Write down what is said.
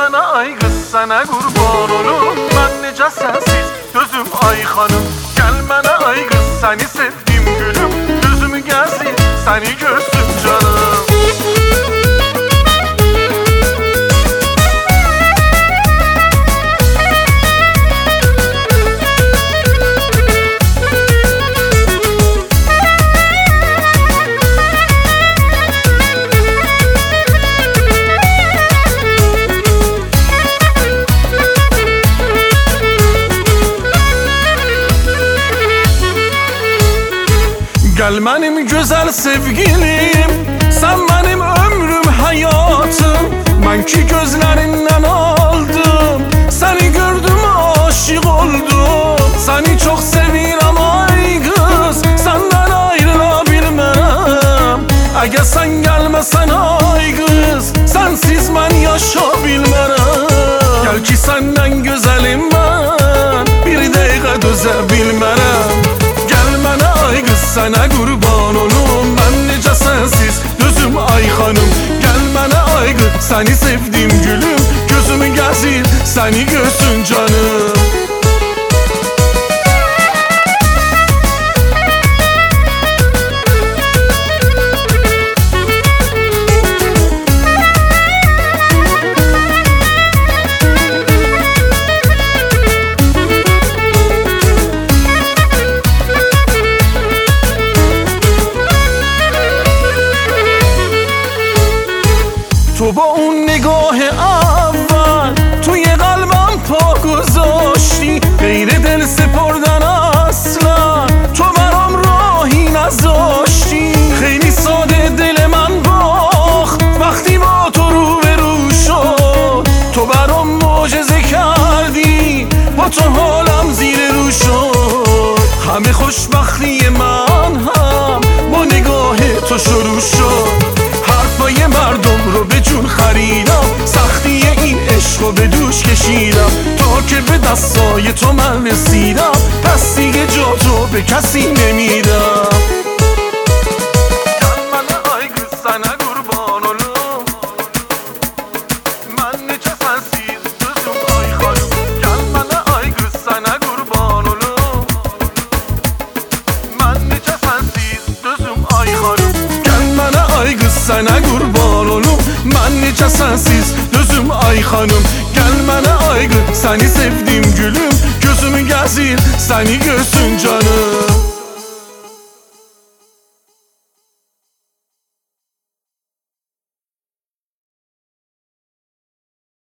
mənə ay qız, sənə qurban olum. Mən necə sənsiz gözüm ay xanım. Gəl mənə ay qız, səni sevdim gülüm. Gözümü gəzir, səni görsün canım. Gel benim güzel sevgilim, sen benim ömrüm, hayatım. Ben ki gözlerinden aldım, seni gördüm aşık oldum. Seni çok seviyorum ay kız, senden ayrılabilmem. Eğer sen gelmesen ay kız, sensiz ben yaşa bilmem. Gel ki senden güzelim ben, bir dakika döze bilmem. Ay qız, sənə qurban olum. Mən necə sənsiz gözüm ay xanım. Gəl mənə ay qız, səni sevdim gülüm. Gözümü gəzir, səni görsün canım. تو با اون نگاه اول توی قلبم پا گذاشتی. غیر دل سپردن اصلا تو برام راهی نذاشتی. خیلی ساده دل من باخت وقتی با تو روبرو شد. تو برام معجزه کردی، با تو حالم زیر رو شد. همه خوشبختی من هم با نگاه تو شروع شد. حرفای مردم رو به جون خریدم، سختی این عشق رو به دوش کشیدم. تا که به دستای تو من رسیدم، پس دیگه جا تو به کسی نمیدم. گل منه ay qız, sənə qurban olum. Mən necə sənsiz gözüm ay xanım. Gel mənə ay qız, sənə qurban olum. Mən necə sənsiz gözüm ay xanım. Gel mənə ay qız, sənə qurban olum. Mən necə sənsiz gözüm ay xanım. Gəl mənə ay qız, səni sevdim gülüm. Gözümü gəzir, səni görsün canım.